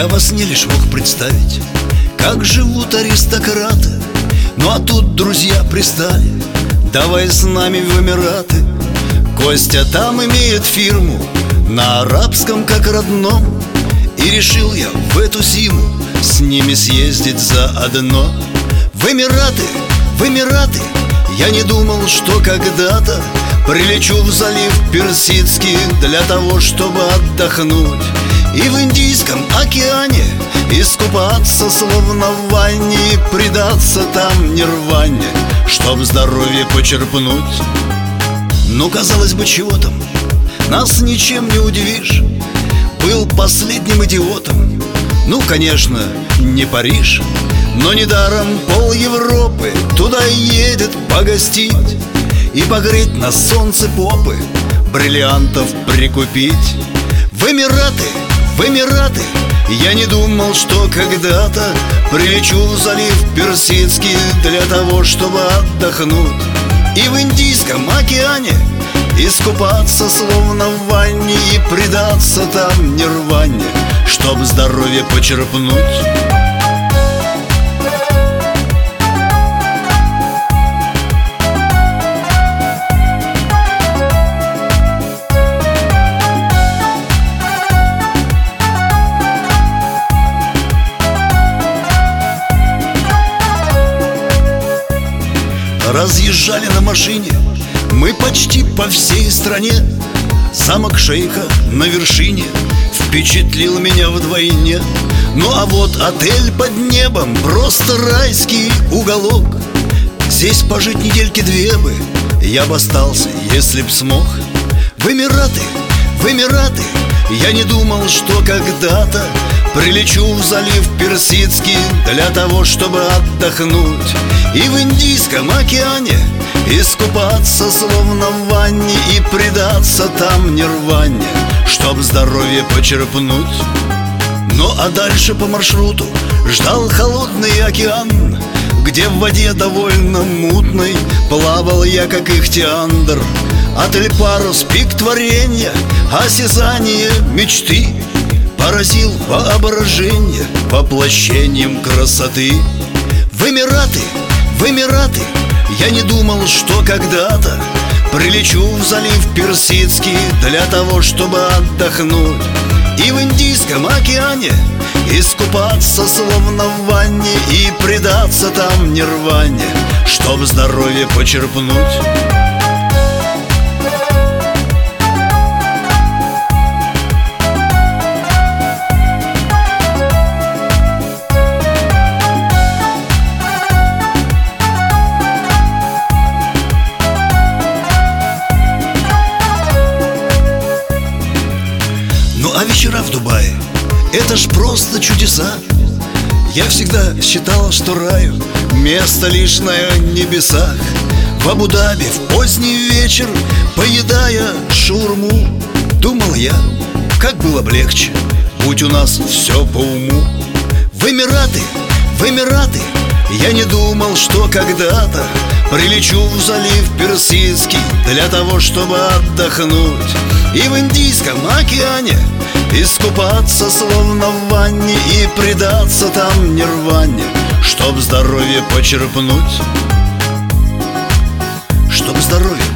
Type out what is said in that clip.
Я во сне лишь мог представить, как живут аристократы. Ну а тут друзья пристали: давай с нами в Эмираты. Костя там имеет фирму, на арабском как родном, и решил я в эту зиму с ними съездить заодно. В Эмираты, в Эмираты. Я не думал, что когда-то прилечу в залив Персидский для того, чтобы отдохнуть и в Индийском океане искупаться, словно в ванне, и предаться там нирване, чтоб здоровье почерпнуть. Ну, казалось бы, чего там? Нас ничем не удивишь. Был последним идиотом. Ну, конечно, не Париж, но недаром пол Европы туда едет погостить и погреть на солнце попы, бриллиантов прикупить. В Эмираты, в Эмираты. Я не думал, что когда-то прилечу в залив Персидский для того, чтобы отдохнуть и в Индийском океане искупаться, словно в ванне, и предаться там нирване, чтоб здоровье почерпнуть. Разъезжали на машине мы почти по всей стране. Замок шейха на вершине впечатлил меня вдвойне. Ну а вот отель под небом — просто райский уголок. Здесь пожить недельки две бы я бы остался, если б смог. В Эмираты, в Эмираты. Я не думал, что когда-то прилечу в залив Персидский для того, чтобы отдохнуть и в Индийском океане искупаться, словно в ванне, и предаться там нирване, чтоб здоровье почерпнуть. Ну а дальше по маршруту ждал холодный океан, где в воде довольно мутной плавал я, как ихтиандр. Отель Парус — пик творения, осязание мечты, поразил воображение воплощением красоты. В Эмираты, в Эмираты. Я не думал, что когда-то прилечу в залив Персидский для того, чтобы отдохнуть и в Индийском океане искупаться, словно в ванне, и предаться там нирване, чтоб здоровье почерпнуть. Ну а вечера в Дубае — это ж просто чудеса. Я всегда считал, что раю место лишь на небесах. В Абу-Даби в поздний вечер, поедая шаурму, думал я, как было б легче, будь у нас все по уму. В Эмираты, в Эмираты. Я не думал, что когда-то прилечу в залив Персидский для того, чтобы отдохнуть и в Индийском океане искупаться, словно в ванне, и предаться там нирване, чтоб здоровье почерпнуть. Чтоб здоровье